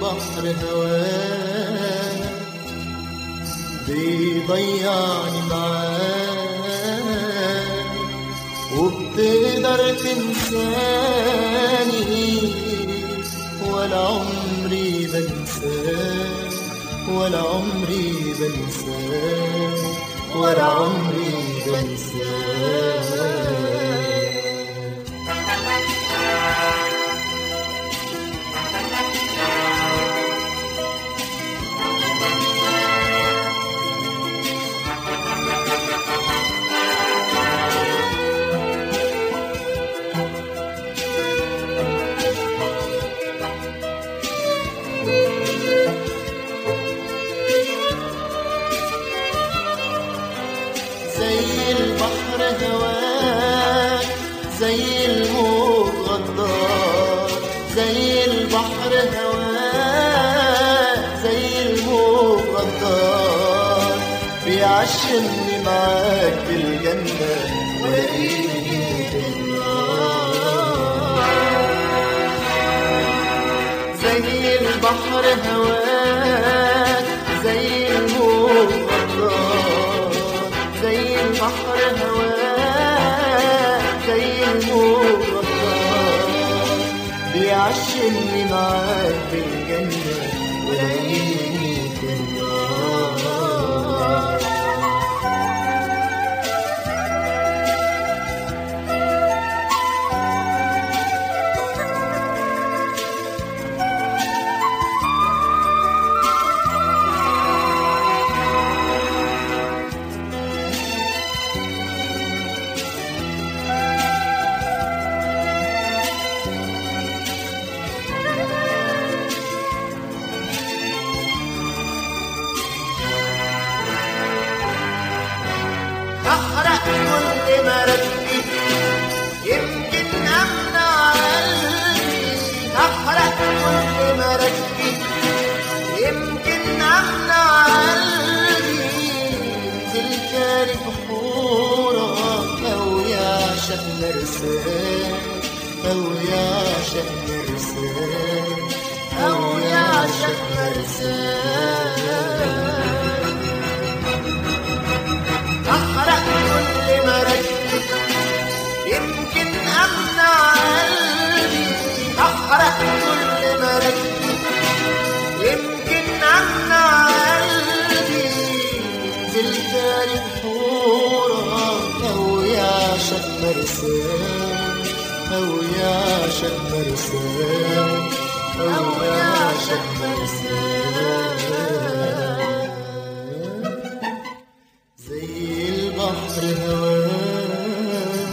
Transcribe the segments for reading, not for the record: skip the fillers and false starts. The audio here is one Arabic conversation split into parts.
البحر هواك بيضيعني معاك، وبتقدر تنساني ولا عمري بنساك، ولا عمري بنساك، ولا عمري بنساك. زي البحر هواك، زي الموج غدار، زي البحر هواك، زي الموج غدار، بيعشمني معاك في الجنة ويريني في النار. زي البحر هواك، زي الموج غدار، زي البحر هواك، زي الموج غدار، بيعشمني معاك في الجنة ويريني في النار. أحرق كل مردي يمكن أمنع قلبي، أحرق كل مردي يمكن أمنع قلبي، تلكالي بحورك أو يعشق مرساك، أو يعشق مرساك، أو يعشق مرساك. أحرق كل مردي يمكن أمنع قلبي، أحرق كل مردي يمكن أمنع قلبي، تلكالي بحورك أو يعشق مرساك، أو يعشق مرساك، أو يعشق مرساك. زي البحر هواك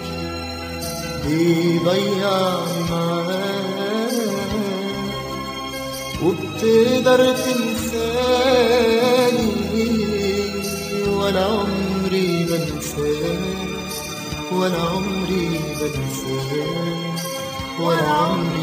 بيضيعني معاك، وبتقدر تنساني ولا عمري بنساك، ولا عمري بنساك، ولا عمري